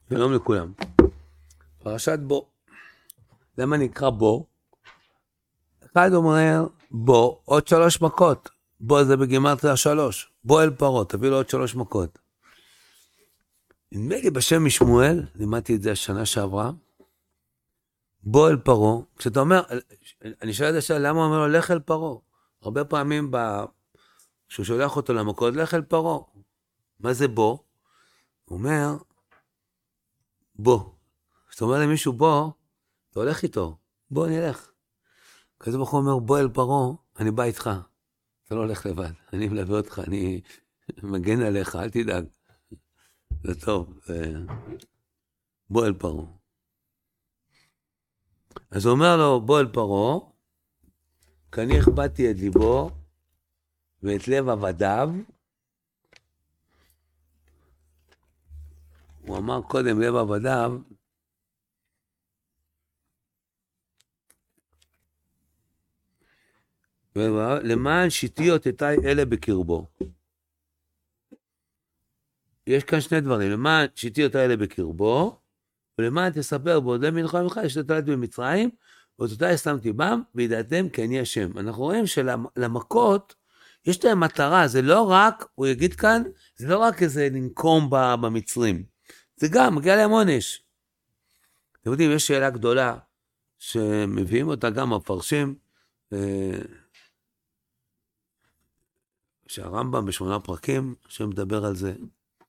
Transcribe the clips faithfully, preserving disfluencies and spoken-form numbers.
שלום לכולם. פרשת בו. למה נקרא בו? אחד אומר בו, עוד שלוש מכות. בו זה בגימטריה שלוש. בו אל פרעה, תביא לו עוד שלוש מכות. נדמה לי בשם משמואל, לימדתי את זה השנה שעברה, בו אל פרעה, כשאתה אומר, אני שואל את השאלה, למה הוא אומר לו, לך אל פרעה? הרבה פעמים כשהוא שולח אותו למכות, לך אל פרעה. מה זה בו? הוא אומר, בוא. כשאתה אומר למישהו בוא, אתה הולך איתו, בוא נלך. כזה בחור אומר, בוא אל פרעה, אני בא איתך. אתה לא הולך לבד, אני מלווה אותך, אני מגן עליך, אל תדאג. זה טוב, זה... בוא אל פרעה. אז הוא אומר לו, בוא אל פרעה, כי אני הכבדתי את ליבו, ואת לב עבדיו. הוא אמר קודם, לב עבדיו, למען שיטיות איתי אלה בקרבו. יש כאן שני דברים, למען שיטיות האלה בקרבו, ולמען תספר בעודי מלחמה ממך, שתתלת במצרים, ואותי שמתי בם, וידעתם כי אני השם. אנחנו רואים שלמכות, יש להם מטרה, זה לא רק, הוא יגיד כאן, זה לא רק איזה לנקום במצרים, זה גם, מגיע להם עונש. אתם יודעים, יש שאלה גדולה, שמביאים אותה גם הפרשים, שהרמב"ם בשמונה פרקים, שמדבר על זה,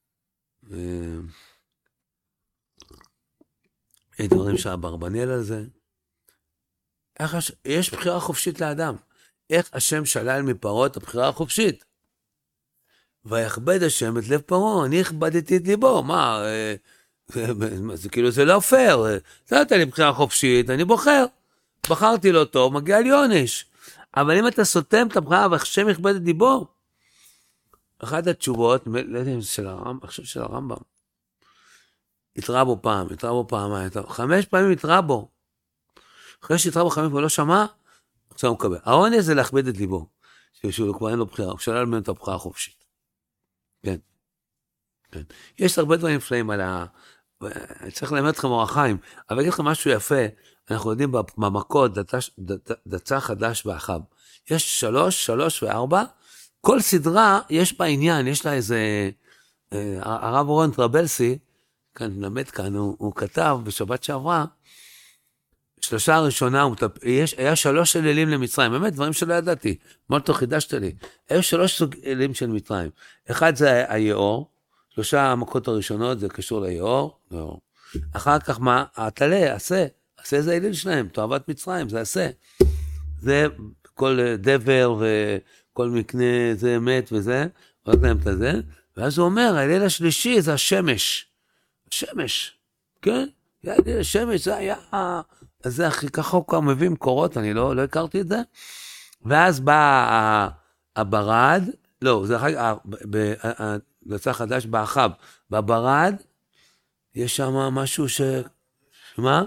יש דברים שהברבנאל על זה, איך הש... יש בחירה חופשית לאדם, איך השם שלל מפרעה את הבחירה החופשית, ויכבד השם את לב פרעה, אני הכבדתי את ליבו, מה, זה כאילו זה לא פייר, זה לא לי בחירה חופשית, אני בוחר, בחרתי לו טוב, מגיע לי עונש, אבל אם אתה סותם את הבחירה והשם יכבד את ליבו, אחת התשובות, לא יודע אם זה של הרמב"ם, אני חושב של הרמב"ם, התראה בו פעם, התראה בו פעם, חמש פעמים התראה בו, אחרי שהתראה בו חמש ולא שמע, עכשיו הוא מקבל. העונש זה להכבד את ליבו, שהוא כבר אין לו בחירה, הוא שלל ממנו את הבחירה החופשית. כן, כן. יש הרבה דברים נפלאים על ה... אני צריך ללמד אתכם אורח חיים, אבל אגיד לכם משהו יפה, אנחנו יודעים במכות, דצה חדש באחיו. יש שלוש, שלוש וארבע, כל סדרה יש בה עניין, יש לה איזה... הרב אורן טרבלסי, כאן נלמד כאן, הוא, הוא כתב בשבת שעברה, שלושה הראשונה, יש, היה שלוש אלילים למצרים, באמת דברים שלא ידעתי, מה אתה חידשת לי, היו שלוש אלילים של מצרים, אחד זה היאור, שלושה המכות הראשונות זה קשור ליאור, יאור. אחר כך מה? התלה, עשה, עשה זה אליל שלהם, תאוות מצרים, זה עשה, זה כל דבר וכל מקנה זה מת וזה, רק להם את זה, ואז הוא אומר, האליל השלישי זה השמש, השמש, כן? האליל השמש זה היה... אז זה הכי ככה הוא כבר מביא מקורות, אני לא, לא הכרתי את זה. ואז בא הברד, לא, זה אחר, בצע חדש באחיו, בברד, יש שם משהו ש... מה?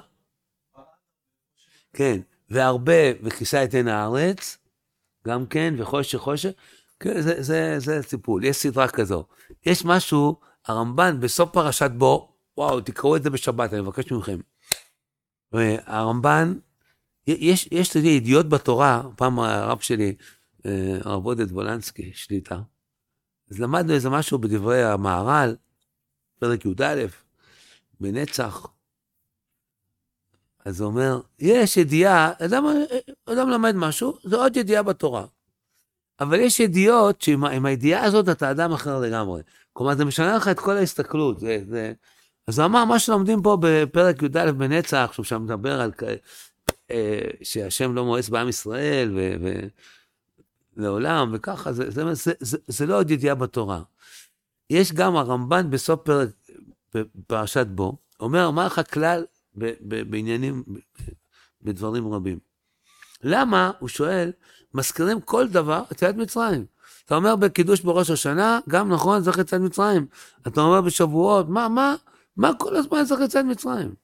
כן, והרבה, וכיסה את עין הארץ, גם כן, וחושך, חושך, כן, זה, זה, זה סיפור, יש סדרה כזו. יש משהו, הרמב"ן בסוף פרשת בו, וואו, תקראו את זה בשבת, אני מבקש מכם. הרמב"ן, יש, יש לי ידיעות בתורה, פעם הרב שלי, הרב עודד וולנסקי, שליטה, אז למדנו איזה משהו בדברי המהר"ל, פרק י"א, בנצח, אז הוא אומר, יש ידיעה, אדם, אדם למד משהו, זה עוד ידיעה בתורה, אבל יש ידיעות, שעם הידיעה הזאת אתה אדם אחר לגמרי, כלומר זה משנה לך את כל ההסתכלות, זה, זה, אז הוא אמר, מה שלומדים פה בפרק י"א בנצח, שהוא שם מדבר על שהשם לא מואס בעם ישראל, ולעולם, וככה, זה, זה, זה, זה, זה לא עוד ידיעה בתורה. יש גם הרמב"ן בסוף פרק, בפרשת בו, אומר, מה לך כלל בעניינים, בדברים רבים. למה, הוא שואל, מזכירים כל דבר את יציאת מצרים. אתה אומר בקידוש בראש השנה, גם נכון, צריך יציאת מצרים. אתה אומר בשבועות, מה, מה? מה כל הזמן צריך יציאת מצרים?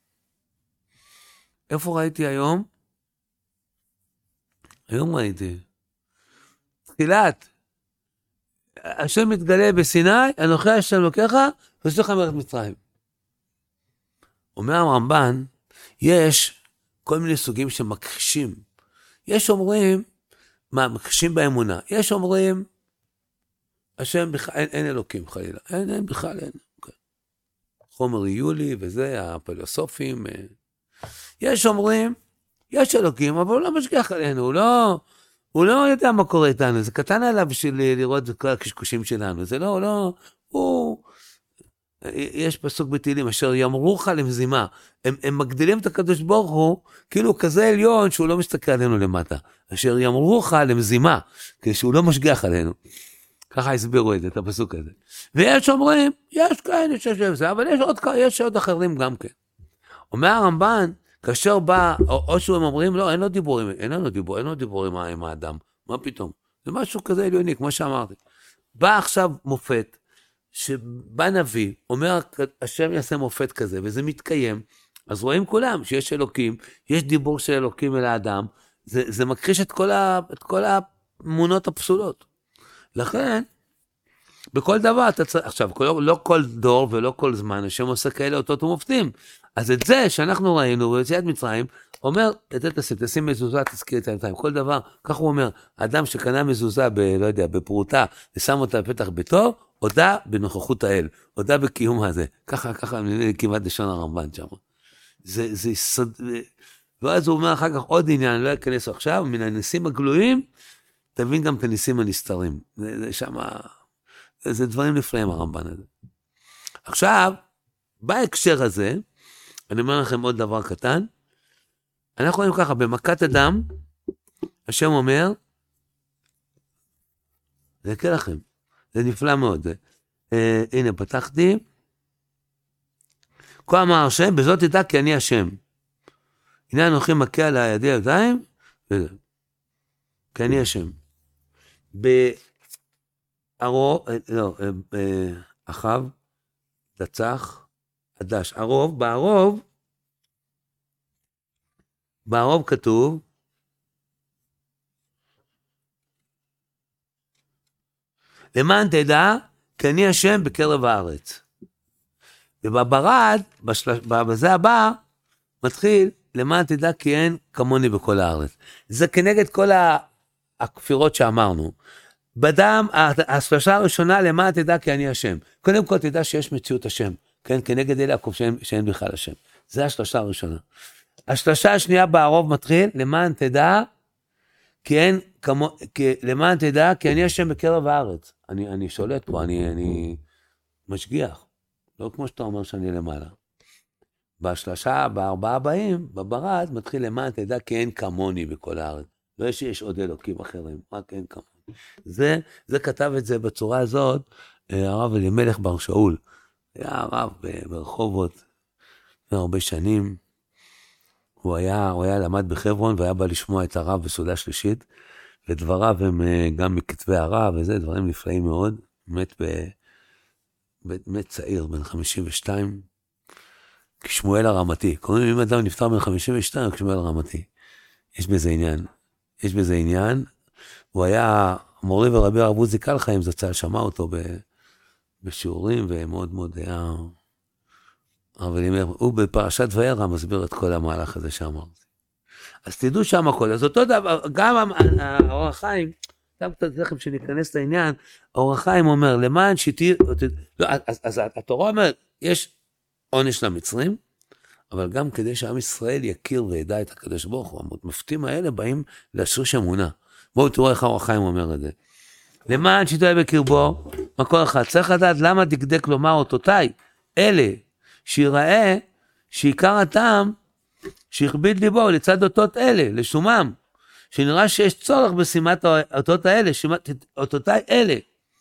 איפה ראיתי היום? היום ראיתי. תחילת. השם מתגלה בסיני, אנוכי השם לוקחה, ועושה לך מלך מצרים. אומר הרמב"ן, יש כל מיני סוגים שמכחישים. יש אומרים, מה, מכחישים באמונה. יש אומרים, השם בכלל, אין, אין אלוקים חלילה. אין, אין בכלל, אין. Okay. חומר יולי וזה, הפילוסופים. יש אומרים, יש אלוקים, אבל הוא לא משגיח עלינו, הוא לא, הוא לא יודע מה קורה איתנו, זה קטן עליו בשביל לראות את כל הקשקושים שלנו, זה לא, לא, הוא, יש פסוק בתהילים, אשר יאמרוך למזימה, הם, הם מגדילים את הקדוש ברוך הוא, כאילו כזה עליון שהוא לא מסתכל עלינו למטה, אשר יאמרוך למזימה, כשהוא לא משגיח עלינו, ככה הסבירו את זה, את הפסוק הזה, ויש אומרים, יש כאן, יש זה, אבל יש עוד, יש עוד אחרים גם כן, אומר הרמב"ן, כאשר בא, או, או שהם אומרים, לא, אין לו דיבורים, אין לנו דיבור, אין לו דיבורים עם האדם, מה פתאום? זה משהו כזה עליוני, כמו שאמרתי. בא עכשיו מופת, שבא נביא, אומר, השם יעשה מופת כזה, וזה מתקיים, אז רואים כולם שיש אלוקים, יש דיבור של אלוקים אל האדם, זה, זה מכחיש את כל, ה, את כל האמונות הפסולות. לכן, בכל דבר, אתה צריך, עכשיו, לא, לא כל דור ולא כל זמן, השם עושה כאלה אותות ומופתים, אז את זה שאנחנו ראינו ביציאת מצרים, אומר, תשים, תשים מזוזה, תזכיר את הידיים, כל דבר, כך הוא אומר, האדם שקנה מזוזה, ב, לא יודע, בפרוטה, ושם אותה בפתח ביתו, הודה בנוכחות האל, הודה בקיום הזה, ככה, ככה, כמעט לשון הרמב"ן שם. זה, זה סוד, ואז הוא אומר אחר כך עוד עניין, אני לא אכנס עכשיו, מן הניסים הגלויים, תבין גם את הניסים הנסתרים, זה, זה שם, זה, זה דברים נפלאים הרמב"ן הזה. עכשיו, בהקשר הזה, אני אומר לכם עוד דבר קטן, אנחנו רואים ככה, במכת אדם, השם אומר, זה יקרה לכם, זה נפלא מאוד, זה, אה, הנה פתחתי, כה אמר השם, בזאת תדע כי אני השם, הנה אנוכי מכה על הידי הידיים, וזה, כי אני השם, בערוב, לא, אחאב, דצח, עדש, ערוב, בערוב, בערוב כתוב, למען תדע, כי אני השם בקרב הארץ. ובברד, בשלש, בזה הבא, מתחיל, למען תדע כי אין כמוני בכל הארץ. זה כנגד כל הכפירות שאמרנו. בדם, השלושה הראשונה, למען תדע כי אני השם. קודם כל תדע שיש מציאות השם. כן, כנגד אלה עקוב שאין, שאין בכלל השם. זה השלושה הראשונה. השלושה השנייה בערוב מתחיל, למען תדע, כי אין, כמו, כי, למען תדע, כי אני השם בקרב הארץ. אני, אני שולט פה, אני, אני משגיח. לא כמו שאתה אומר שאני למעלה. בשלושה, בארבעה הבאים, בברד, מתחיל למען תדע, כי אין כמוני בכל הארץ. לא שיש עוד אלוקים אחרים, רק אין כמוני. זה, זה כתב את זה בצורה הזאת, הרב אלימלך בר שאול. היה הרב ברחובות, הרבה שנים, הוא היה, הוא היה למד בחברון, והיה בא לשמוע את הרב בסעודה שלישית, ודבריו הם גם מכתבי הרב, וזה דברים נפלאים מאוד, מת ב... מת צעיר, בן חמישים ושתיים, כשמואל הרמתי, קוראים אם אדם נפטר בן חמישים ושתיים, כשמואל הרמתי, יש בזה עניין, יש בזה עניין, הוא היה מורי ורבי הרב עוזי קלחיים, זצ"ל שמע אותו ב... בשיעורים, ומאוד מאוד היה, אבל הוא בפרשת וירא מסביר את כל המהלך הזה שאמרתי. אז תדעו שם הכל, אז אותו דבר, גם האור החיים, גם קצת לכם שניכנס לעניין, האור החיים אומר, למען שתהיה, לא, אז, אז התורה אומרת, יש עונש למצרים, אבל גם כדי שעם ישראל יכיר וידע את הקדוש ברוך הוא, המפתים האלה באים להשריש אמונה. בואו תראו איך האור החיים אומר את זה. למען שתהיה בקרבו, מקור אחד, צריך לדעת למה דקדק לומר אותותיי, אלה, שיראה שעיקר הטעם שהכביד ליבו לצד אותות אלה, לשומם, שנראה שיש צורך בשימת האותות האלה, שימת אותותיי אלה.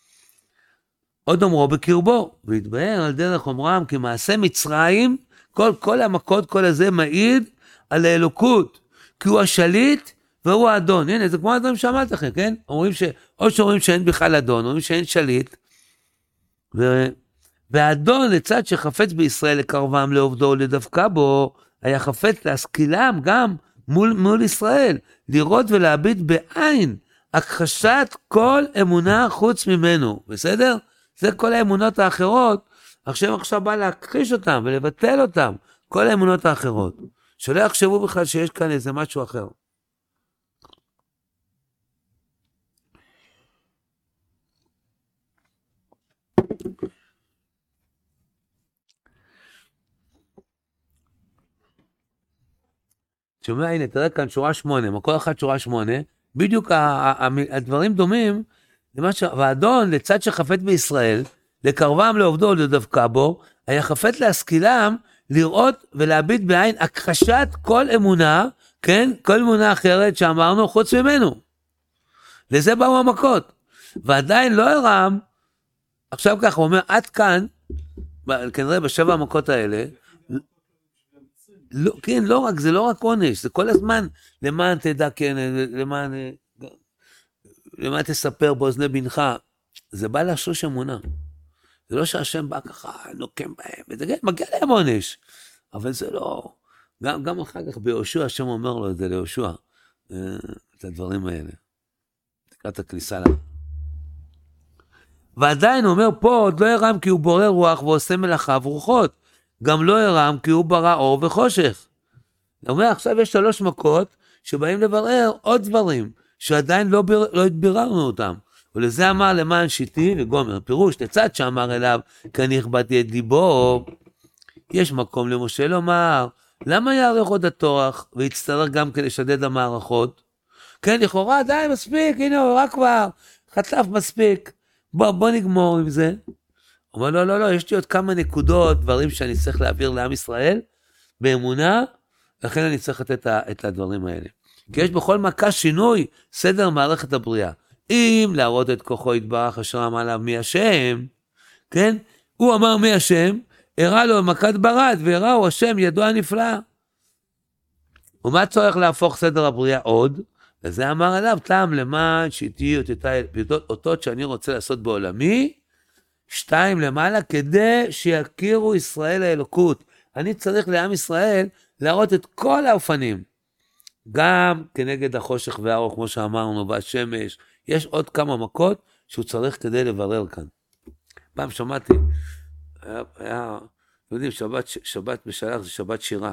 עוד אומרו בקרבו, והתבהר על דרך אומרם כמעשה מצרים, כל, כל המכות, כל הזה מעיד על האלוקות, כי הוא השליט והוא האדון. הנה, זה כמו הדברים שאמרתי לכם, כן? אומרים ש... או שאומרים שאין בכלל אדון, אומרים שאין שליט, ו... והאדון לצד שחפץ בישראל לקרבם לעובדו לדווקא בו, היה חפץ להשכילם גם מול, מול ישראל, לראות ולהביט בעין, הכחשת כל אמונה חוץ ממנו, בסדר? זה כל האמונות האחרות, עכשיו עכשיו בא להכחיש אותם ולבטל אותם, כל האמונות האחרות. שלא יחשבו בכלל שיש כאן איזה משהו אחר. שומע, הנה, תראה כאן שורה שמונה, מקור אחד שורה שמונה, בדיוק הדברים דומים, והאדון לצד שחפת בישראל, לקרבם לעובדו ולדבקה בו, היה חפת להשכילם, לראות ולהביט בעין הכחשת כל אמונה, כן? כל אמונה אחרת שאמרנו חוץ ממנו. לזה באו המכות. ועדיין לא הרם, עכשיו ככה הוא אומר, עד כאן, כנראה בשבע המכות האלה, לא, כן, לא רק, זה לא רק עונש, זה כל הזמן, למען תדע, כן, למען, למען תספר באוזני בנך, זה בא להשוש אמונה. זה לא שהשם בא ככה, נוקם בהם, וזה מגיע להם עונש, אבל זה לא, גם, גם אחר כך ביהושע, השם אומר לו את זה ליהושע, את הדברים האלה, תקראת הכניסה לה. ועדיין הוא אומר, פה עוד לא הרם כי הוא בורא רוח ועושה מלאכה ורוחות, גם לא הרם כי הוא ברא אור וחושך. הוא אומר, עכשיו יש שלוש מכות שבאים לברר עוד דברים, שעדיין לא, בר... לא התבררנו אותם. ולזה אמר למען שיטי וגומר, פירוש לצד שאמר אליו, כי הכבדתי את ליבו, יש מקום למשה לומר, למה יערך עוד הטורח, ויצטרך גם כדי לשדד המערכות? כן, לכאורה, די, מספיק, הנה, הוא רק כבר, חטף מספיק, בוא, בוא נגמור עם זה. הוא אומר, לא, לא, לא, יש לי עוד כמה נקודות, דברים שאני צריך להעביר לעם ישראל, באמונה, לכן אני צריך לתת את הדברים האלה. כי יש בכל מכה שינוי, סדר מערכת הבריאה. אם להראות את כוחו יתברך, אשר אמר עליו מי השם, כן? הוא אמר מי השם, הראה לו מכת ברד, והראו השם ידו הנפלא. ומה צורך להפוך סדר הבריאה עוד? וזה אמר עליו, טעם למען שיטי אותות שאני רוצה לעשות בעולמי, שתיים למעלה, כדי שיכירו ישראל האלוקות. אני צריך לעם ישראל להראות את כל האופנים, גם כנגד החושך והאור, כמו שאמרנו, והשמש, יש עוד כמה מכות שהוא צריך כדי לברר כאן. פעם שמעתי, היה, היה יודעים, שבת, שבת בשלח זה שבת שירה.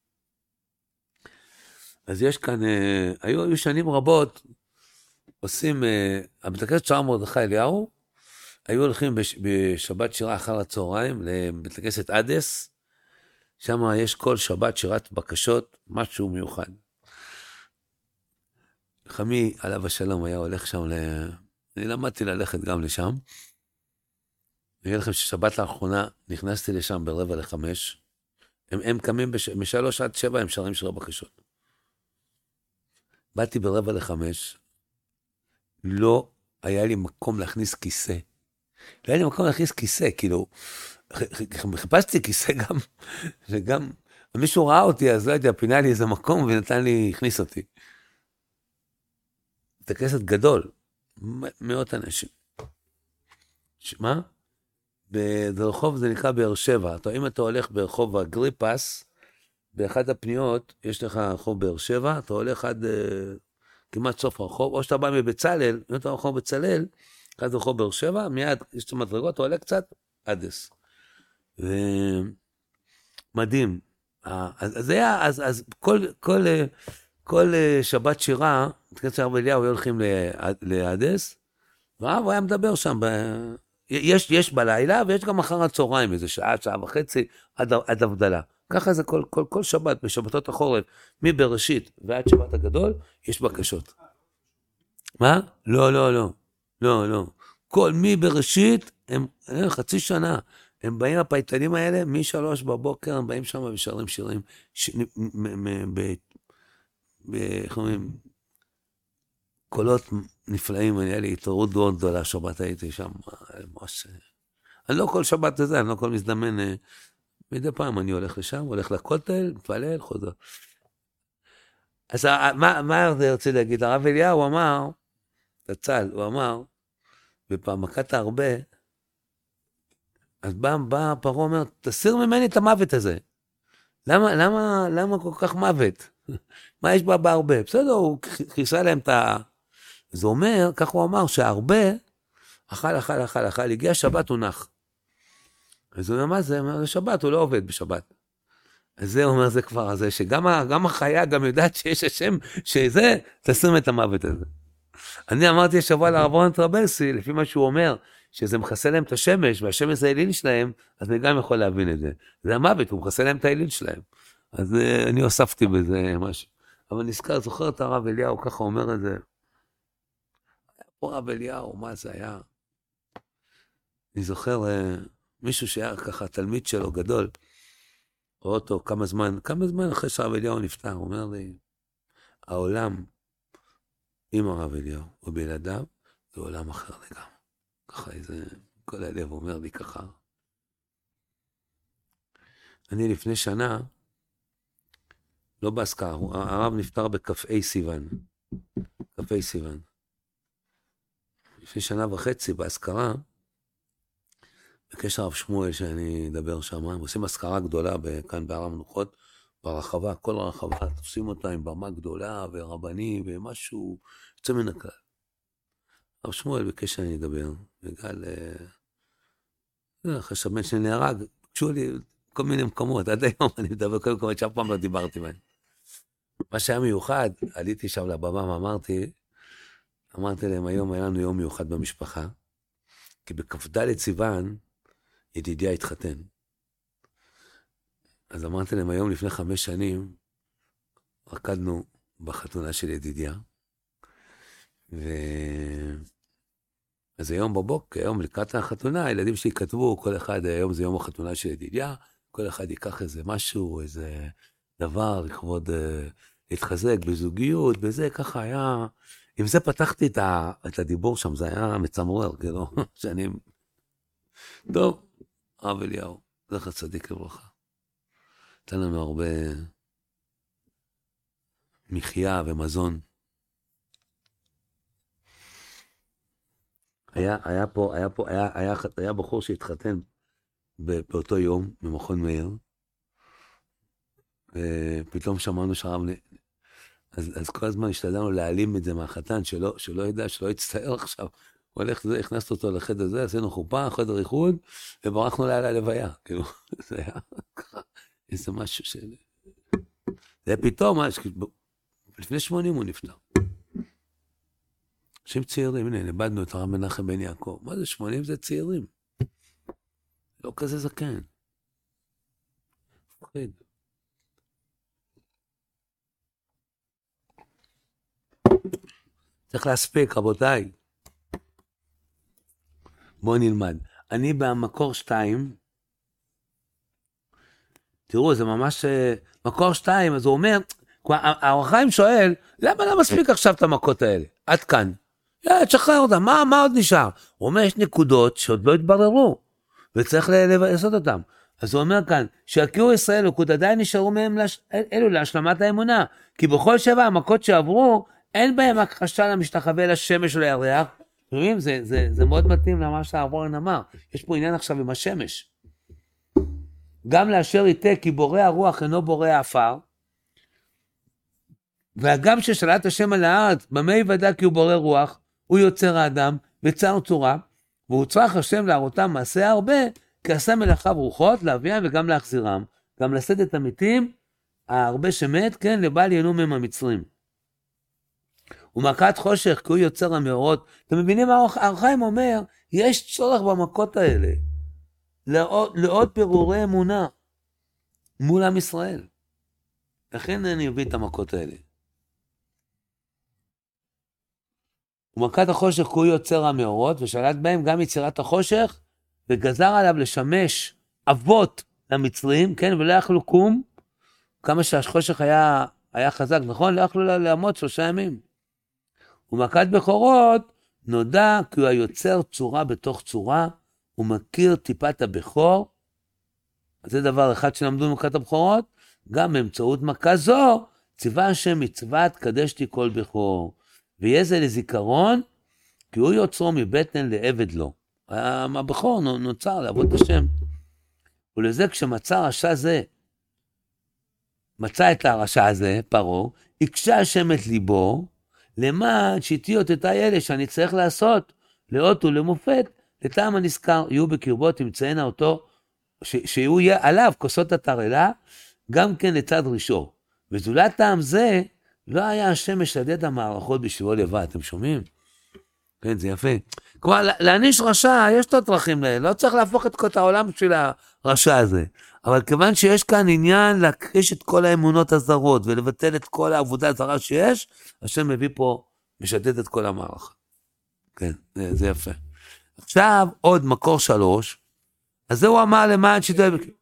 אז יש כאן, אה, היו, היו שנים רבות, עושים, אה, בית הכנסת שער מרדכי אליהו, היו הולכים בש, בשבת שירה אחר הצהריים, לבית הכנסת אדס, שם יש כל שבת שירת בקשות, משהו מיוחד. חמי עליו השלום היה הולך שם, ל... אני למדתי ללכת גם לשם, אני אגיד לכם ששבת לאחרונה נכנסתי לשם ברבע לחמש, הם, הם קמים בש... משלוש עד שבע, הם שרים שירי בקשות. באתי ברבע לחמש, לא היה לי מקום להכניס כיסא, לא היה לי מקום להכניס כיסא, כאילו, חיפשתי כיסא גם, וגם, מישהו ראה אותי, אז לא הייתי, פינה לי איזה מקום, ונתן לי, הכניס אותי. בית הכנסת גדול, מאות אנשים. מה? ברחוב זה נקרא באר שבע, אם אתה הולך ברחוב אגריפס, באחד הפניות, יש לך רחוב באר שבע, אתה הולך עד uh, כמעט סוף הרחוב, או שאתה בא מבצלל, אם אתה רחוב בצלל, עד רחוב באר שבע, מיד יש את המדרגות, אתה עולה קצת, עדס. ומדהים. אז, אז היה, אז, אז כל, כל, כל שבת שירה, תקצת הרב אליהו, היו הולכים לעדס, והוא היה מדבר שם, ב... יש, יש בלילה, ויש גם אחר הצהריים, איזה שעה, שעה וחצי, עד, עד הבדלה. ככה זה כל, כל, כל שבת, בשבתות החורף, מבראשית ועד שבת הגדול, יש בקשות. מה? לא, לא, לא. לא, לא. כל מבראשית, הם, חצי שנה, הם באים הפייטנים האלה, משלוש בבוקר, הם באים שם ושרים שירים, ש... איך אומרים, קולות נפלאים, היה לי התעוררות מאוד גדולה, שבת הייתי שם, ממש... אני לא כל שבת זה, אני לא כל מזדמן, מדי פעם אני הולך לשם, הולך לכותל, מתפלל, חוזר. אז מה, מה אני רוצה להגיד? הרב אליהו אמר, תצל, הוא אמר, בפעם מכת הרבה, אז בא, בא פרעה אומר, תסיר ממני את המוות הזה. למה, למה, למה כל כך מוות? מה יש בה בהרבה? בסדר, הוא כיסה להם את ה... זה אומר, כך הוא אמר, שהרבה, אכל, אכל, אכל, אכל, הגיע שבת הוא נח. אז הוא אומר, מה זה? זה שבת, הוא לא עובד בשבת. אז זה אומר זה כבר הזה, שגם ה- גם החיה גם יודעת שיש השם, שזה, תשים את המוות הזה. אני אמרתי השבוע לרב רונן טרבלסי, לפי מה שהוא אומר, שזה מכסה להם את השמש, והשמש זה האליל שלהם, אז אני גם יכול להבין את זה. זה המוות, הוא מכסה להם את האליל שלהם. אז uh, אני הוספתי בזה משהו. אבל נזכר, זוכר את הרב אליהו, ככה אומר את זה. היה פה רב אליהו, מה זה היה? אני זוכר uh, מישהו שהיה ככה, תלמיד שלו גדול, רואה אותו כמה זמן, כמה זמן אחרי שהרב אליהו נפטר, הוא אומר לי, העולם עם הרב אליהו ובילדיו, זה עולם אחר לגמרי. ככה איזה, כל הלב אומר לי ככה. אני לפני שנה, לא באזכרה, הרב נפטר בכ"ה סיוון. כ"ה סיוון. לפני שנה וחצי באזכרה, בקש הרב שמואל שאני אדבר שם, הם עושים אזכרה גדולה כאן בהר המנוחות, ברחבה, כל הרחבה, תופסים אותה עם במה גדולה ורבנים ומשהו יוצא מן הכלל. הרב שמואל בקש שאני אדבר, בגלל, אחרי שהבן שלי נהרג, בקשו לי כל מיני מקומות, עד היום אני מדבר כל מקומות שאף פעם לא דיברתי בהם. מה שהיה מיוחד, עליתי שם לבמה ואמרתי, אמרתי להם, היום היה לנו יום מיוחד במשפחה, כי בכ"ד סיוון, ידידיה התחתן. אז אמרתי להם, היום לפני חמש שנים, רקדנו בחתונה של ידידיה, ו... אז היום בבוקר, היום לקראת החתונה, הילדים שלי כתבו, כל אחד, היום זה יום החתונה של ידידיה, כל אחד ייקח איזה משהו, איזה דבר, לכבוד, uh, להתחזק בזוגיות, בזה, ככה היה, עם זה פתחתי את, ה... את הדיבור שם, זה היה מצמרר, כאילו, שאני... טוב, הרב אליהו, זכר צדיק לברכה. נתן לנו הרבה מחיה ומזון. היה, היה פה, היה פה, היה, היה, היה בחור שהתחתן באותו יום במכון מאיר, ופתאום שמענו שהרב, אז, אז כל הזמן השתדלנו להעלים את זה מהחתן, שלא, שלא ידע, שלא יצטער עכשיו. הוא הולך, זה, הכנסנו אותו לחדר הזה, עשינו חופה, חדר איחוד, וברחנו לה ללוויה. כאילו, זה היה ככה, איזה משהו של... זה היה פתאום, לפני שמונים הוא נפטר. אנשים צעירים, הנה, נאבדנו את הרב מנחם בן יעקב. מה זה, שמונים זה צעירים. לא כזה זקן. מפחיד. צריך להספיק, רבותיי. בואו נלמד. אני במקור שתיים, תראו, זה ממש מקור שתיים, אז הוא אומר, האור החיים שואל, למה לא מספיק עכשיו את המכות האלה? עד כאן. יא, תשחרר אותם, מה, מה עוד נשאר? הוא אומר, יש נקודות שעוד לא התבררו, וצריך לעשות אותם. אז הוא אומר כאן, שיכירו ישראל נקוד, עדיין נשארו מהם לש... אלו להשלמת האמונה, כי בכל שבע המכות שעברו, אין בהם הכחשה למשתחווה לשמש או לירח. רואים, זה, זה, זה מאוד מתאים למה שהרב רונן אמר. יש פה עניין עכשיו עם השמש. גם לאשר יתה כי בורא הרוח אינו בורא האפר, והגם ששלט השם על הארץ, במה יוודע כי הוא בורא רוח, הוא יוצר האדם בצר צורה, והוא צריך השם להראותם מעשה הרבה, כי עשה מלאכיו רוחות, להביאם וגם להחזירם, גם לשאת את המתים, הרבה שמת, כן, לבל ייהנו מהם המצרים. ומכת חושך, כי הוא יוצר המאורות. אתם מבינים מה האור החיים אומר? יש צורך במכות האלה, לעוד, לעוד פירורי אמונה, מול עם ישראל. לכן אני אביא את המכות האלה. ומכת החושך, כי הוא יוצר המאורות, ושלט בהם גם יצירת החושך, וגזר עליו לשמש אבות למצרים, כן, ולא יכלו קום, כמה שהחושך היה, היה חזק, נכון? לא יכלו לעמוד שלושה ימים. ומכת בכורות, נודע כי הוא היוצר צורה בתוך צורה, הוא מכיר טיפת הבכור, זה דבר אחד שלמדו במכת הבכורות, גם באמצעות מכה זו, ציווה השם מצוות קדשתי כל בכור, ויהיה זה לזיכרון, כי הוא יוצרו מבטן לעבד לו. הבכור נוצר לעבוד השם. ולזה כשמצא רשע זה, מצא את הרשע הזה, פרעה, הקשה השם את ליבו, למען שיטיות את האלה שאני צריך לעשות, לאות ולמופת, לטעם הנזכר, יהיו בקרבו, תמצאנה אותו, ש- שיהיו עליו כוסות התרעלה, גם כן לצד ראשו. וזולת טעם זה, לא היה השם משדד המערכות בשבילו לבד, אתם שומעים? כן, זה יפה. כלומר, להעניש רשע, יש לו דרכים, לא צריך להפוך את כל העולם בשביל הרשע הזה. אבל כיוון שיש כאן עניין להכחיש את כל האמונות הזרות, ולבטל את כל העבודה הזרה שיש, השם מביא פה, משדד את כל המערכה. כן, זה, זה יפה. עכשיו, עוד מקור שלוש, אז זה הוא אמר למען שידוי בקרבו.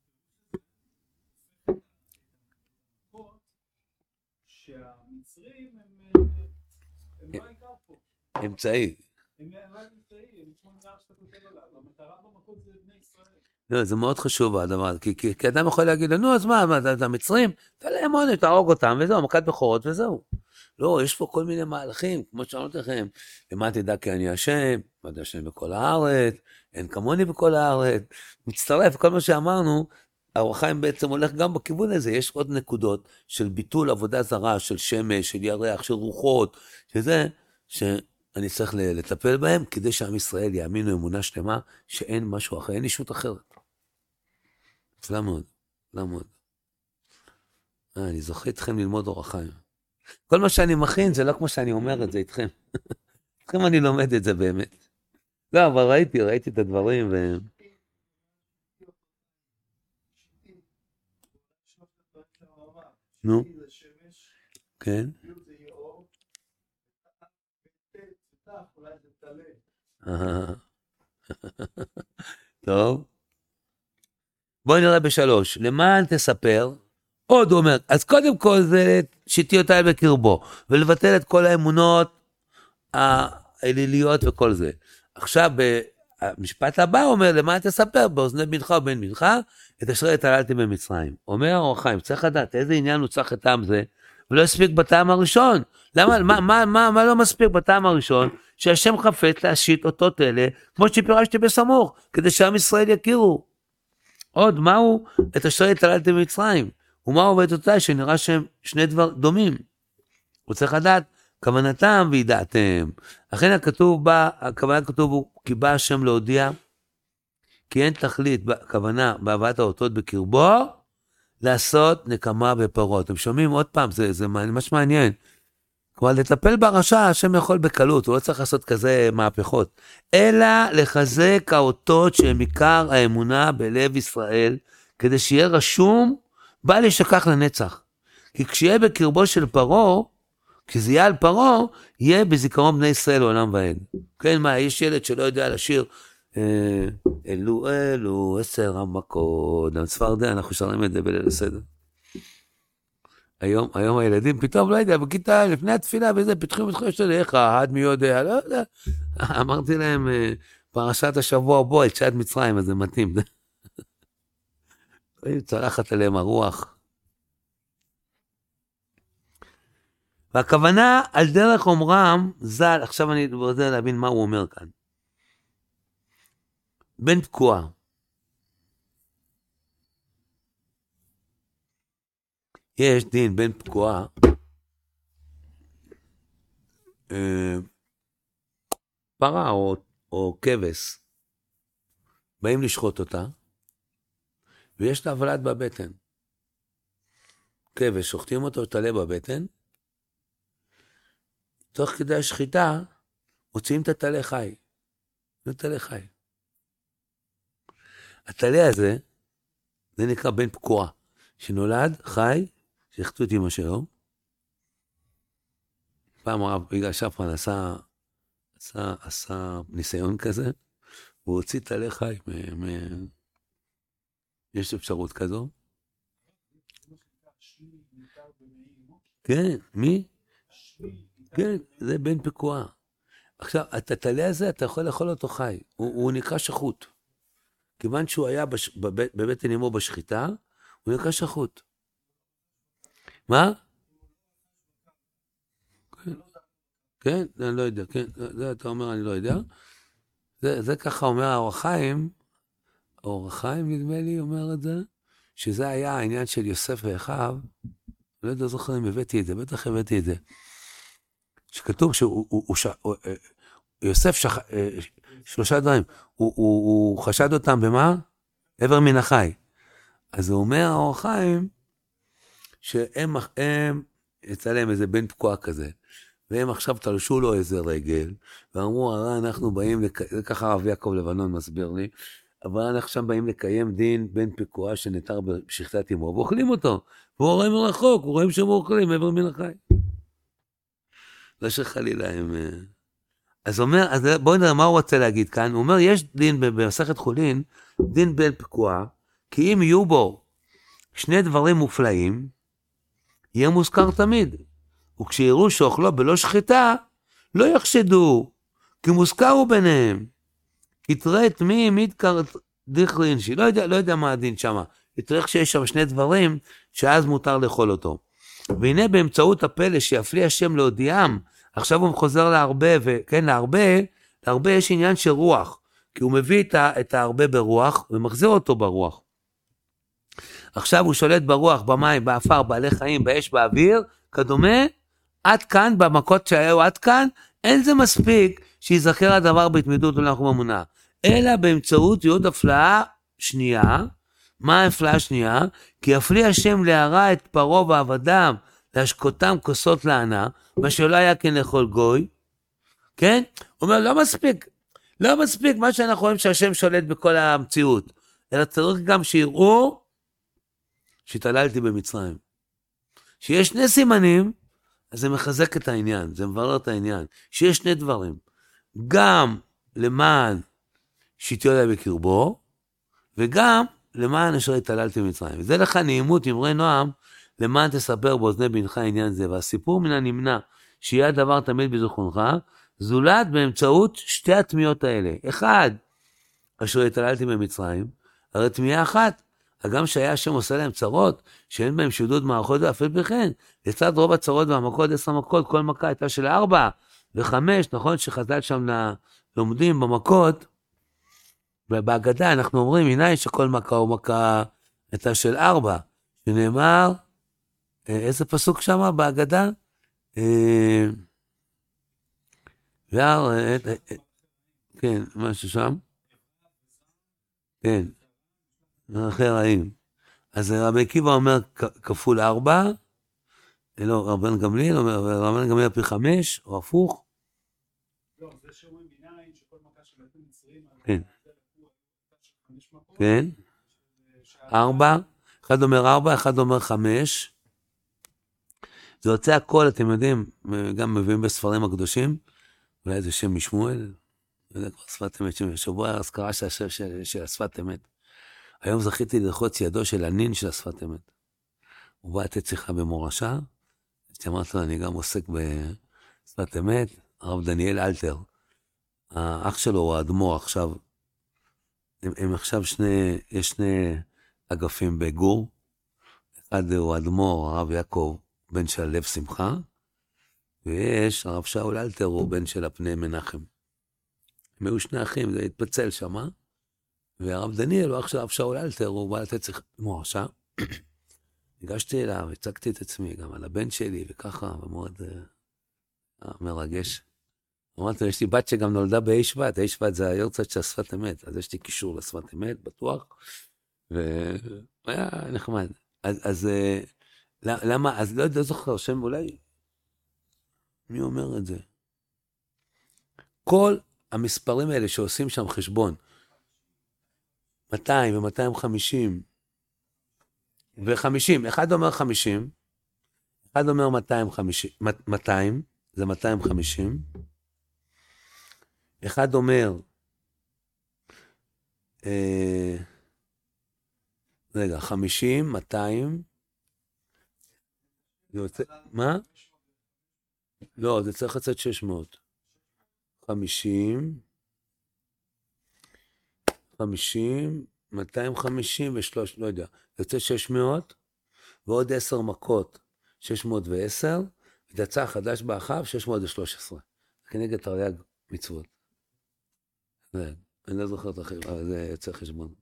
שהמצרים הם לא העיקר פה. אמצעי. הם רק אמצעי, הם כמו נער שאתה כותב עליו. המטרה במקום זה בני ישראל. לא, זה מאוד חשוב הדבר הזה, כי, כי, כי אדם יכול להגיד, נו, אז מה, את המצרים, תעלם עונש, תהרוג אותם, וזהו, מכת בכורות, וזהו. לא, יש פה כל מיני מהלכים, כמו שאמרתי לכם, למה תדע כי אני השם, ואני השם בכל הארץ, אין כמוני בכל הארץ, מצטרף, כל מה שאמרנו, האור החיים בעצם הולך גם בכיוון הזה, יש עוד נקודות של ביטול עבודה זרה, של שמש, של ירח, של רוחות, שזה, שאני צריך לטפל בהם, כדי שעם ישראל יאמינו אמונה שלמה, שאין משהו אחר, אין אישות אחרת. נפלא מאוד, נפלא מאוד. אה, אני זוכה איתכם ללמוד אור החיים. כל מה שאני מכין זה לא כמו שאני אומר את זה איתכם. איתכם אני לומד את זה באמת. לא, אבל ראיתי, ראיתי את הדברים ו... נו, כן. טוב. בואי נראה בשלוש. למען תספר, עוד הוא אומר, אז קודם כל זה שתיותיי בקרבו, ולבטל את כל האמונות האליליות וכל זה. עכשיו, המשפט הבא אומר, למען תספר באוזני בנך ובן בנך, את אשר התעללתם במצרים. אומר האור החיים, צריך לדעת איזה עניין הוא צריך את טעם זה, ולא הספיק בטעם הראשון. למה, מה, מה, מה, מה לא מספיק בטעם הראשון? שהשם חפץ להשית אותות אלה, כמו שפירשתי בסמוך, כדי שעם ישראל יכירו. עוד, מהו את אשר התעללתם במצרים? ומהו ואת אותה שנראה שהם שני דבר דומים? הוא צריך לדעת, כוונתם וידעתם. לכן הכתוב בה, הכוונה כתוב הוא, כי בא השם להודיע, כי אין תכלית, כוונה בהבאת האותות בקרבו, לעשות נקמה בפרות. אתם שומעים עוד פעם, זה, זה ממש מעניין. כלומר, לטפל ברשע, השם יכול בקלות, הוא לא צריך לעשות כזה מהפכות, אלא לחזק האותות שהם עיקר האמונה בלב ישראל, כדי שיהיה רשום, בא להישכח לנצח. כי כשיהיה בקרבו של פרו, כשזה יהיה על פרו, יהיה בזיכרון בני ישראל לעולם ועד. כן, מה, יש ילד שלא יודע לשיר, אלו אלו עשר המכות, צפרדע, אנחנו שרים את זה בליל הסדר. היום, היום הילדים פתאום, לא יודע, בכיתה, לפני התפילה, וזה, פתחים ותחים של איך, עד מי יודע, לא יודע. אמרתי להם, פרשת השבוע בו, את שעת מצרים, אז זה מתאים. צלחת עליהם הרוח. והכוונה, על דרך אומרם, זל, עכשיו אני רוצה להבין מה הוא אומר כאן. בן פקועה. יש דין בן פקועה, אה, פרה או, או כבש, באים לשחוט אותה, ויש לה הבלת בבטן. כבש, שוחטים אותו, תלה בבטן, תוך כדי השחיטה, מוציאים את התלה חי. זה תלה חי. התלה הזה, זה נקרא בן פקועה, שנולד, חי, שחטו את אמא שלו. פעם הרב יגאל שפרן עשה, עשה, עשה ניסיון כזה, הוא הוציא תלה חי, מ, מ... יש אפשרות כזו. כן, מי? כן, זה בן פקועה. עכשיו, את התלה הזה, אתה יכול לאכול אותו חי, הוא, הוא נקרא שחוט. כיוון שהוא היה בש... בבית, בבטן אמו בשחיטה, הוא נקרא שחוט. מה? כן, כן, אני לא יודע, כן, זה אתה אומר, אני לא יודע. זה, זה ככה אומר האור החיים, האור החיים נדמה לי אומר את זה, שזה היה העניין של יוסף ואחיו, לא יודע, זוכר אם הבאתי את זה, בטח הבאתי את זה. שכתוב שהוא, הוא, הוא, הוא, יוסף שח... שלושה דברים, הוא, הוא, הוא חשד אותם במה? עבר מן החי. אז הוא אומר האור החיים, שהם הם, יצא להם איזה בן תקוע כזה, והם עכשיו תלשו לו איזה רגל, ואמרו, הרי אנחנו באים, לק... זה ככה הרב יעקב לבנון מסביר לי, אבל אנחנו עכשיו באים לקיים דין בן פקוע שנותר בשכתת אמו, ואוכלים אותו, והוא רואה מרחוק, הוא רואים שהם אוכלים מעבר מן החי. לא שחלילה הם... אז אומר, אז בואו נראה מה הוא רוצה להגיד כאן, הוא אומר, יש דין במסכת חולין, דין בן פקוע, כי אם יהיו בו שני דברים מופלאים, יהיה מוזכר תמיד. וכשיראו שאוכלו בלא שחיטה, לא יחשדו, כי מוזכר הוא ביניהם. כי תראה את מי מתקר דיכרינשי, לא יודע, לא יודע מה הדין שם, תראה שיש שם שני דברים, שאז מותר לאכול אותו. והנה באמצעות הפלא שיפליא השם להודיעם, עכשיו הוא חוזר להרבה, וכן להרבה, להרבה יש עניין של רוח, כי הוא מביא את ההרבה ברוח, ומחזיר אותו ברוח. עכשיו הוא שולט ברוח, במים, באפר, בעלי חיים, באש, באוויר, כדומה, עד כאן, במכות שהיו עד כאן, אין זה מספיק שיזכר הדבר בהתמידות ולנחום אמונה, אלא באמצעות יוד הפלאה שנייה. מה ההפלאה השנייה? כי יפליא השם להרע את פרעה ועבדיו, להשקותם כוסות לענה, מה שלא היה כן לאכול גוי, כן? הוא אומר, לא מספיק, לא מספיק מה שאנחנו רואים שהשם שולט בכל המציאות, אלא צריך גם שיראו שהתעללתי במצרים. שיש שני סימנים, אז זה מחזק את העניין, זה מברר את העניין. שיש שני דברים, גם למען שתהיה בקרבו, וגם למען אשר התעללתי במצרים. וזה לך נעימות אמרי נועם, למען תספר באוזני בנך עניין זה, והסיפור מן הנמנע, שיהיה הדבר תמיד בזיכרונך, זולת באמצעות שתי התמיעות האלה. אחד, אשר התעללתי במצרים, הרי תמיעה אחת, הגם שהיה השם עושה להם צרות, שאין בהם שודוד מערכות ואף על פי כן, לצד רוב הצרות והמכות, עשר מכות, כל מכה הייתה של ארבע וחמש, נכון שחז"ל שם לומדים במכות, ובהגדה אנחנו אומרים, הנה שכל מכה או מכה הייתה של ארבע, שנאמר, איזה פסוק שם בהגדה? כן, משהו שם? כן. אחר רעים. אז רבי עקיבא אומר כפול ארבע, לא, רבן גמליאל אומר, רבן גמליאל פי חמש, או הפוך. לא, זה שאומרים מניין, שכל מכה שבאתם מצרים, כן. כן. ארבע, אחד אומר ארבע, אחד אומר חמש. זה יוצא הכל, אתם יודעים, גם מביאים בספרים הקדושים, אולי זה שם משמואל, זה כבר שפת אמת, שבוע הזכרה של השם של השפת אמת. היום זכיתי ללחוץ ידו של הנין של השפת אמת. הוא בא לתת שיחה במורשה, אמרתי לו, אני גם עוסק בשפת אמת, הרב דניאל אלתר, האח שלו הוא האדמו"ר עכשיו, הם, הם עכשיו שני, יש שני אגפים בגור, אחד הוא האדמו"ר, הרב יעקב, בן של לב שמחה, ויש הרב שאול אלתר, הוא בן של הפני מנחם. הם היו שני אחים, זה התפצל שמה, והרב דניאל הוא אח של הרב שאול אלתר, הוא בא לתת שיחה במורשה, ניגשתי אליו, הצגתי את עצמי גם על הבן שלי, וככה, ומאוד uh, מרגש. אמרתי, יש לי בת שגם נולדה באי שבט, אי שבט זה היורצת של שפת אמת, אז יש לי קישור לשפת אמת, בטוח, והיה נחמד. אז, אז uh, למה, אז לא יודע, זוכר, שם אולי, מי אומר את זה? כל המספרים האלה שעושים שם חשבון, מאתיים ו-מאתיים וחמישים, ו-חמישים, אחד אומר חמישים, אחד אומר מאתיים וחמישים, מאתיים, זה מאתיים וחמישים, אחד אומר, אה, רגע, חמישים, מאתיים, זה יוצא, מה? לא, זה צריך לצאת שש מאות. חמישים, חמישים, מאתיים וחמישים ושלוש, לא יודע, זה יוצא שש מאות, ועוד עשר מכות, שש מאות ועשר, ודצה חדש באחיו, שש מאות ושלוש עשרה. כנגד תרי"ג מצוות. זה, אני לא זוכר את החשבון, אבל זה יוצא חשבון.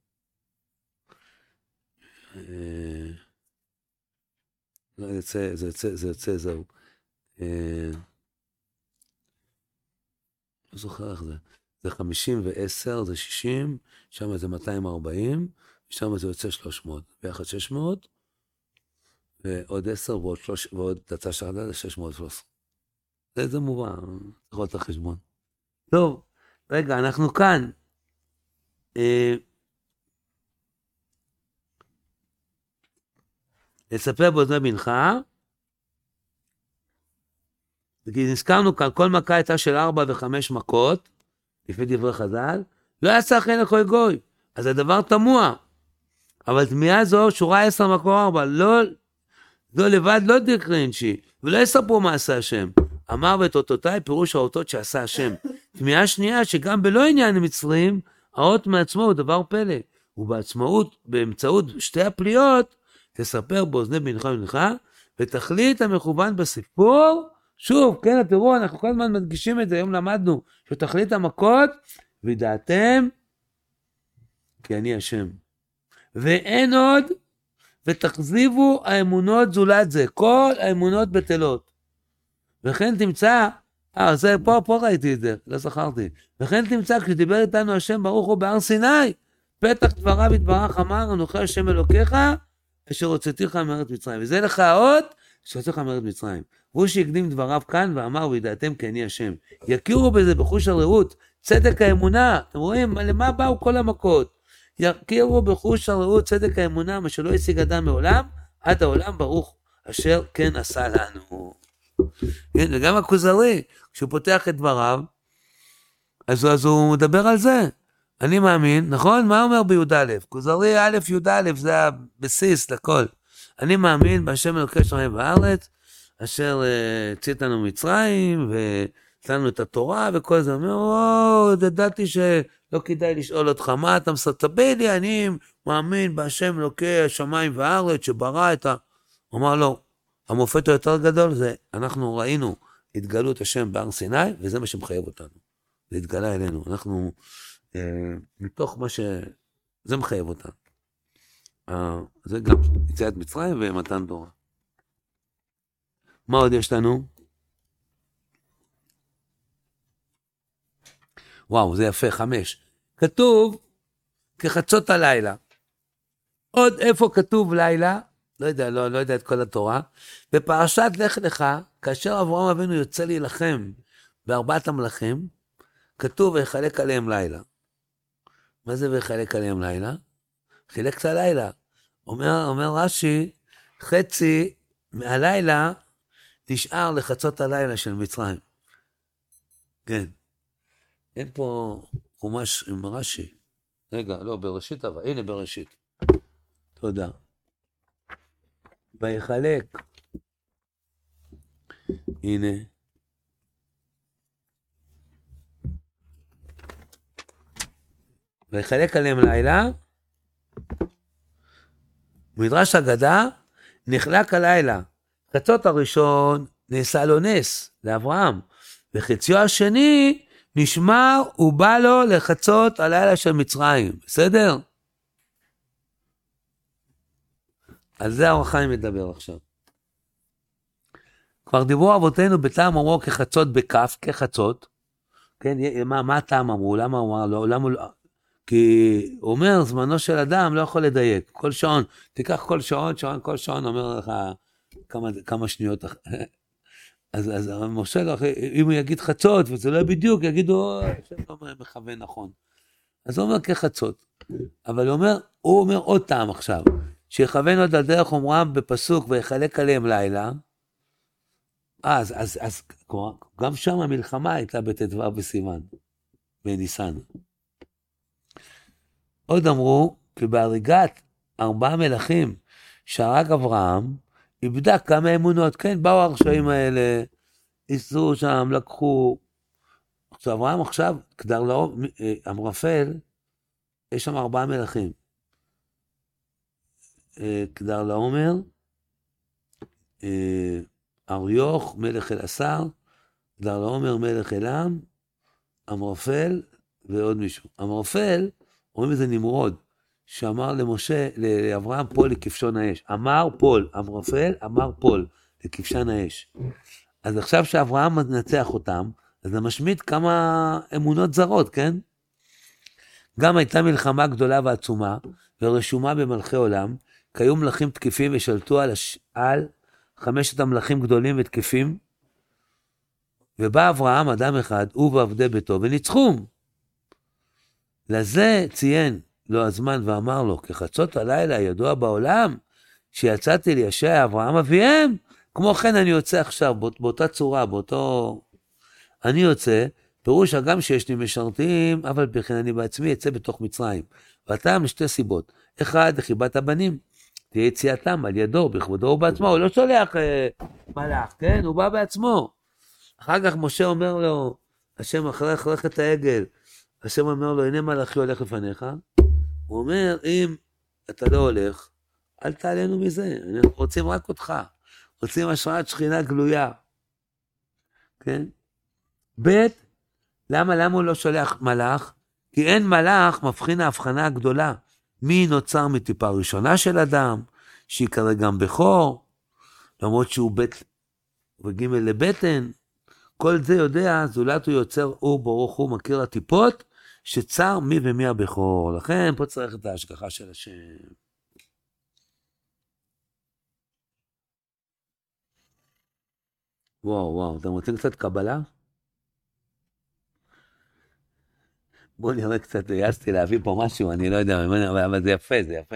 לא, זה יוצא, זה יוצא, זה יוצא, זהו. לא זוכר איך זה. זה חמישים ועשר, זה שישים, שם זה מאתיים וארבעים, ושם זה יוצא שלוש מאות, ביחד שש מאות, ועוד עשר ועוד שלוש, ועוד תצא שרדה, זה שש מאות ושלוש עשרה. זה, זה מובן, צריך לראות את החשבון. טוב, רגע, אנחנו כאן. אה, לספר באוזני בנך, כי נזכרנו כאן, כל מכה הייתה של ארבע וחמש מכות, לפי דברי חז"ל, לא יצא חן לכל גוי, אז הדבר תמוה, אבל תמיהה זו שורה עשר מקור ארבע, לא, זו לבד לא דקרינשי, ולא יספרו מעשה השם, אמר ותותותיי פירוש האותות שעשה השם, תמיהה שנייה שגם בלא עניין מצרים, האות מעצמו הוא דבר פלא, ובעצמאות, באמצעות שתי הפליות, תספר באוזני בנך ובנך, ותכלית המכוון בסיפור, שוב, כן, תראו, אנחנו כל הזמן מדגישים את זה, היום למדנו, שתכלית המכות, וידעתם, כי אני השם. ואין עוד, ותחזיבו האמונות זולת זה, כל האמונות בטלות. וכן תמצא, אה, זה, פה, פה ראיתי את זה, לא זכרתי. וכן תמצא, כשדיבר איתנו השם ברוך הוא בהר סיני, פתח דבריו יתברך אמר, אנוכי השם אלוקיך, אשר הוצאתיך מארץ מצרים. וזה לך האות, אשר הוצאתיך מארץ מצרים. והוא שהקדים דבריו כאן ואמר, וידעתם כי אני השם. יכירו בזה בחוש הרעות, צדק האמונה. אתם רואים, למה באו כל המכות? יכירו בחוש הרעות, צדק האמונה, מה שלא השיג אדם מעולם, עד העולם ברוך, אשר כן עשה לנו. כן, וגם הכוזרי, כשהוא פותח את דבריו, אז, אז הוא מדבר על זה. אני מאמין, נכון? מה אומר בי"א? כוזרי א' י"א זה הבסיס לכל. אני מאמין בהשם אלוקי שמיים וארץ, אשר הוציא אותנו ממצרים, ונתנו את התורה וכל זה. אומר, או, ידעתי שלא כדאי לשאול אותך, מה אתה מסתבר לי? אני מאמין בהשם אלוקי השמיים וארץ, שברא את ה... הוא אמר לו, המופת היותר גדול זה, אנחנו ראינו התגלות השם בהר סיני, וזה מה שמחייב אותנו. זה התגלה אלינו. אנחנו... מתוך מה ש... זה מחייב אותה. זה גם יציאת מצרים ומתן תורה. מה עוד יש לנו? וואו, זה יפה, חמש. כתוב כחצות הלילה. עוד איפה כתוב לילה? לא יודע, לא, לא יודע את כל התורה. בפרשת לך לך, כאשר אברהם אבינו יוצא להילחם בארבעת המלכים, כתוב ויחלק עליהם לילה. מה זה ויחלק עליהם לילה? חילק את הלילה. אומר, אומר רש"י, חצי מהלילה נשאר לחצות הלילה של מצרים. כן. אין פה חומש עם רש"י. רגע, לא, בראשית אבל. הנה בראשית. תודה. ויחלק. הנה. ויחלק עליהם לילה, מדרש אגדה, נחלק הלילה. חצות הראשון נעשה לו נס, לאברהם, וחציו השני נשמר ובא לו לחצות הלילה של מצרים, בסדר? על זה האור החיים מדבר עכשיו. כבר דיברו אבותינו בטעם אמרו כחצות בכף, כחצות, כן, מה, מה הטעם אמרו? למה הוא אמר לו? למה לא... כי הוא אומר, זמנו של אדם לא יכול לדייק. כל שעון, תיקח כל שעון, שעון, כל שעון אומר לך כמה, כמה שניות. אז, אז משה, אם הוא יגיד חצות, וזה לא בדיוק, יגידו, השם לא מכוון נכון. אז הוא אומר כחצות. אבל הוא אומר, הוא אומר עוד טעם עכשיו, שיכוון עוד על דרך אומרם בפסוק, ויחלק עליהם לילה, אז, אז, אז, גם שם המלחמה הייתה בט"ו בסיוון, בניסן. עוד אמרו, כי בהריגת ארבעה מלכים שהרג אברהם, איבדה כמה אמונות, כן, באו הרשעים האלה, ייסעו שם, לקחו. עכשיו, אברהם עכשיו, כדר לא, אמרפל, יש שם ארבעה מלכים. כדר לעומר, אריוך, מלך אלעשר, כדר לעומר, מלך אלם, אמרפל ועוד מישהו. אמרפל, אומרים איזה נמרוד, שאמר למשה, לאברהם, פול לכבשון האש. אמר פול, אמרפל, אמר פול, לכבשן האש. אז עכשיו שאברהם מנצח אותם, אז זה משמיט כמה אמונות זרות, כן? גם הייתה מלחמה גדולה ועצומה, ורשומה במלכי עולם, כי היו מלכים תקיפים ושלטו על, הש... על חמשת המלכים גדולים ותקפים, ובא אברהם, אדם אחד, הוא ועבדי ביתו, וניצחום. לזה ציין לו הזמן ואמר לו, כחצות הלילה ידוע בעולם, שיצאתי לישע אברהם אביהם, כמו כן אני יוצא עכשיו, באות, באותה צורה, באותו... אני יוצא, פירוש הגם שיש לי משרתים, אבל בכן אני בעצמי יצא בתוך מצרים. והטעם לשתי סיבות. אחד, חיבת הבנים. תהיה יציאתם על ידו, בכבודו ובעצמו. הוא לא שולח אה, מלאך, כן? הוא בא בעצמו. אחר כך משה אומר לו, השם אחרי חלקת העגל, השם אומר לו, הנה מלאכי הולך לפניך. הוא אומר, אם אתה לא הולך, אל תעלינו מזה. אנחנו רוצים רק אותך. רוצים השראת שכינה גלויה. כן? ב' למה, למה הוא לא שולח מלאך? כי אין מלאך מבחין ההבחנה הגדולה. מי נוצר מטיפה ראשונה של אדם, שיקרא גם בכור, למרות שהוא בית וג' לבטן. כל זה יודע, זולת הוא יוצר, הוא ברוך הוא מכיר הטיפות, שצר מי ומי הבכור. לכן פה צריך את ההשגחה של השם. וואו, וואו, אתם רוצים קצת קבלה? בואו נראה קצת, יעשתי להביא פה משהו, אני לא יודע, אבל זה יפה, זה יפה.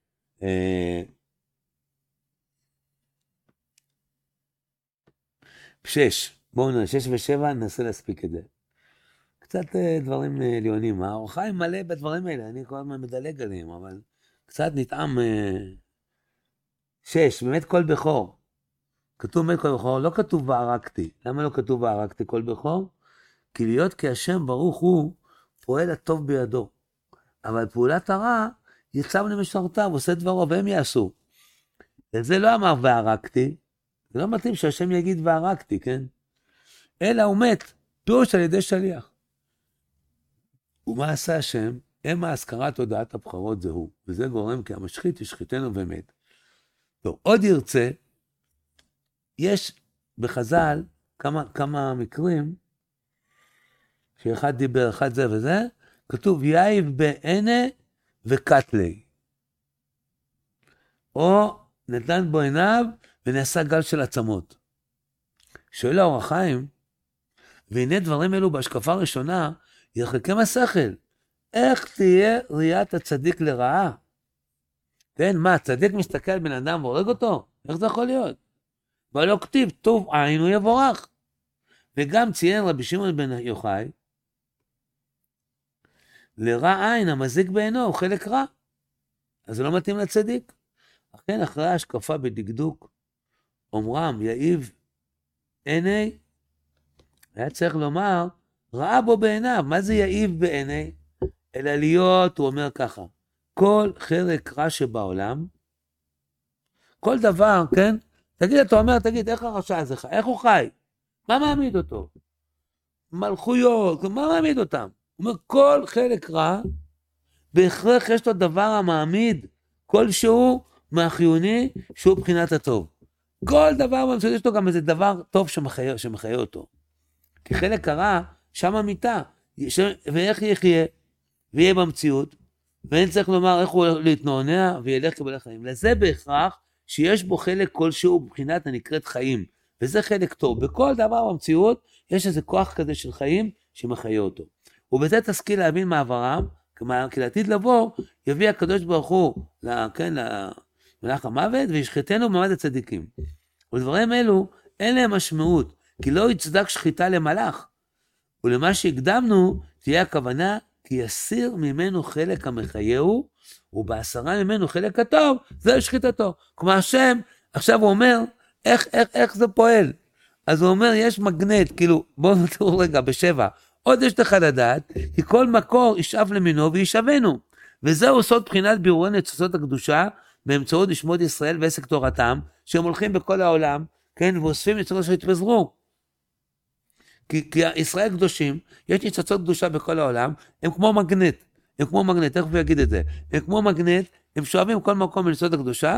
שש, בואו נראה, שש ושבע, ננסה להספיק את זה. קצת דברים עליונים, האורחה היא מלא בדברים האלה, אני כל הזמן מדלג עליהם, אבל קצת נטעם. שש, באמת כל בכור. כתוב באמת כל בכור, לא כתוב והרקתי. למה לא כתוב והרקתי כל בכור? כי להיות כהשם ברוך הוא, פועל הטוב בידו. אבל פעולת הרע, יצב למשרתיו, עושה דברו, והם יעשו. וזה לא אמר והרקתי, זה לא מתאים שהשם יגיד והרקתי, כן? אלא הוא מת, פירוש על ידי שליח. ומה עשה השם? הם ההזכרת הודעת הבחרות זה הוא, וזה גורם כי המשחית ישחיתנו ומת. טוב, עוד ירצה, יש בחז"ל כמה, כמה מקרים, שאחד דיבר, אחד זה וזה, כתוב יאיב בעינה וקטלי. או נתן בו עיניו ונעשה גל של עצמות. שואל האור החיים, והנה דברים אלו בהשקפה ראשונה, ירחקם השכל. איך תהיה ראיית הצדיק לרעה? כן, מה, צדיק מסתכל על בן אדם והורג אותו? איך זה יכול להיות? ולא כתיב, טוב עין הוא יבורך. וגם ציין רבי שמעון בן יוחאי, לרע עין המזיק בעינו הוא חלק רע. אז זה לא מתאים לצדיק. אכן אחרי ההשקפה בדקדוק, אומרם יאיב עיני, היה צריך לומר, ראה בו בעיניו. מה זה יאיב בעיני? אלא להיות, הוא אומר ככה, כל חלק רע שבעולם, כל דבר, כן? תגיד, אתה אומר, תגיד, איך הרשע הזה חי? איך הוא חי? מה מעמיד אותו? מלכויות, מה מעמיד אותם? הוא אומר, כל חלק רע, בהכרח יש לו דבר המעמיד, כלשהו מהחיוני, שהוא בחינת הטוב. כל דבר במציאות יש לו גם איזה דבר טוב שמחיה, שמחיה אותו. כי חלק הרע, שם המיטה, ואיך יחיה, ויהיה במציאות, ואין צריך לומר איך הוא להתנוענע, וילך כבעלי חיים. לזה בהכרח, שיש בו חלק כלשהו בבחינת הנקראת חיים, וזה חלק טוב. בכל דבר במציאות, יש איזה כוח כזה של חיים, שמחיה אותו. ובזה תשכיל להבין מעברם, כי לעתיד לבוא, יביא הקדוש ברוך הוא, כן, למלאך המוות, וישחטנו במעמד הצדיקים. ודברים אלו, אין להם משמעות, כי לא יצדק שחיטה למלאך. ולמה שהקדמנו, תהיה הכוונה, כי יסיר ממנו חלק המחייהו, ובעשרה ממנו חלק הטוב, זה שחיטתו. כמו השם, עכשיו הוא אומר, איך, איך, איך זה פועל? אז הוא אומר, יש מגנט, כאילו, בואו נתראו רגע, בשבע, עוד יש לך לדעת, כי כל מקור ישאב למינו וישאבנו. וזהו סוד בחינת בירורי ניצוצות הקדושה, באמצעות לשמות ישראל ועסק תורתם, שהם הולכים בכל העולם, כן, ואוספים ניצוצות שהתפזרו. כי, כי ישראל קדושים, יש ניצוצות קדושה בכל העולם, הם כמו מגנט, הם כמו מגנט, איך הוא יגיד את זה? הם כמו מגנט, הם שואבים כל מקום מניצוצות הקדושה,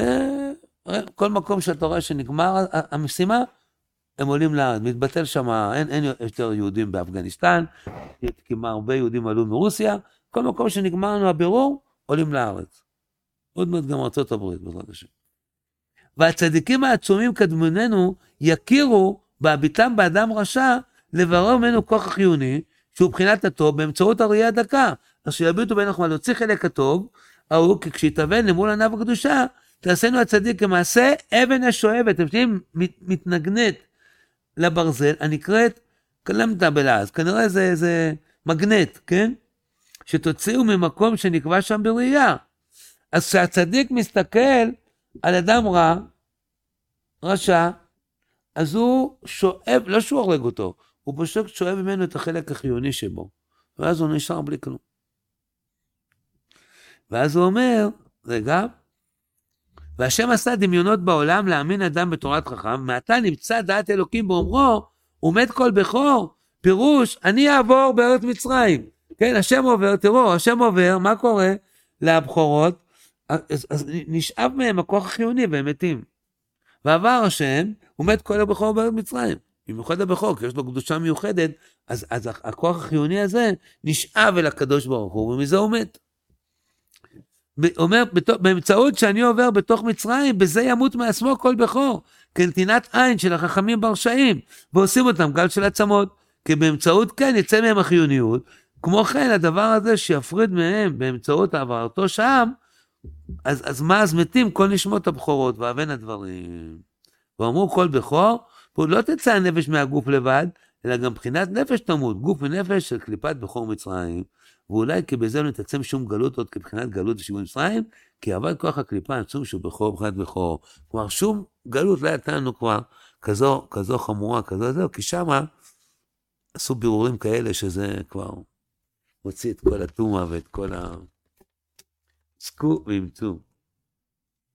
וכל מקום שאתה רואה שנגמר המשימה, הם עולים לארץ, מתבטל שם, אין, אין יותר יהודים באפגניסטן, כמעט הרבה יהודים עלו מרוסיה, כל מקום שנגמר לנו הבירור, עולים לארץ. עוד מעט גם ארצות הברית, בעזרת השם. והצדיקים העצומים קדמוננו יכירו בהביטם באדם רשע, לברר ממנו כוח החיוני, שהוא בחינת הטוב, באמצעות הראייה הדקה. אז שיביטו בין החמל, להוציא חלק הטוב, ההוא, כי כשיתאבן למול עניו הקדושה, תעשינו הצדיק כמעשה אבן השואבת, אתם יודעים, מת, מתנגנת לברזל, הנקראת קלמתה בלעז, כנראה זה, זה מגנט, כן? שתוציאו ממקום שנקבע שם בראייה. אז כשהצדיק מסתכל על אדם רע, רשע, אז הוא שואב, לא שהוא הורג אותו, הוא פשוט שואב ממנו את החלק החיוני שבו, ואז הוא נשאר בלי כלום. ואז הוא אומר, רגע, והשם עשה דמיונות בעולם להאמין אדם בתורת חכם, מעתה נמצא דעת אלוקים באומרו, הוא מת כל בכור, פירוש, אני אעבור בארץ מצרים. כן, השם עובר, תראו, השם עובר, מה קורה לבחורות? אז, אז נשאב מהם הכוח החיוני והם מתים. ועבר השם, הוא מת כל הבכור בארץ מצרים. במיוחד הבכור, כי יש לו קדושה מיוחדת, אז, אז הכוח החיוני הזה נשאב אל הקדוש ברוך הוא, ומזה הוא מת. אומר, באמצעות שאני עובר בתוך מצרים, בזה ימות מעצמו כל בכור, כנתינת עין של החכמים ברשעים, ועושים אותם גל של עצמות, כי באמצעות כן יצא מהם החיוניות, כמו כן הדבר הזה שיפריד מהם באמצעות העברתו שם, אז, אז מה אז מתים כל נשמות הבכורות, ואבן הדברים. ואמרו כל בכור, פה לא תצא הנפש מהגוף לבד, אלא גם בחינת נפש תמות, גוף ונפש של קליפת בכור מצרים, ואולי כי בזה לא נתעצם שום גלות עוד כבחינת גלות ושיגון מצרים, כי עבד כוח הקליפה עצום שהוא בכור ובחינת בכור. כלומר שום גלות לא הייתה לנו כבר כזו, כזו חמורה, כזו זהו, כי שמה עשו בירורים כאלה שזה כבר מוציא את כל התומה ואת כל ה... סקו ואימצו.